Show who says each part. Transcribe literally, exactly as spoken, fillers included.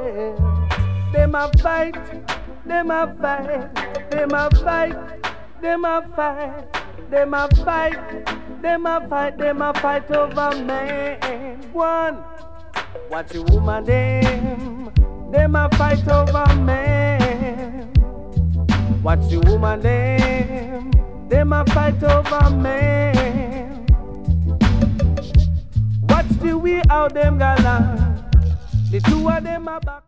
Speaker 1: Them a fight, them a fight, them a fight, them a fight, them a fight, them a fight, them a fight over man. One, watch your woman them, them a fight over man. Watch your woman them, them a fight over man. Watch the way how them galang, the two of them are back.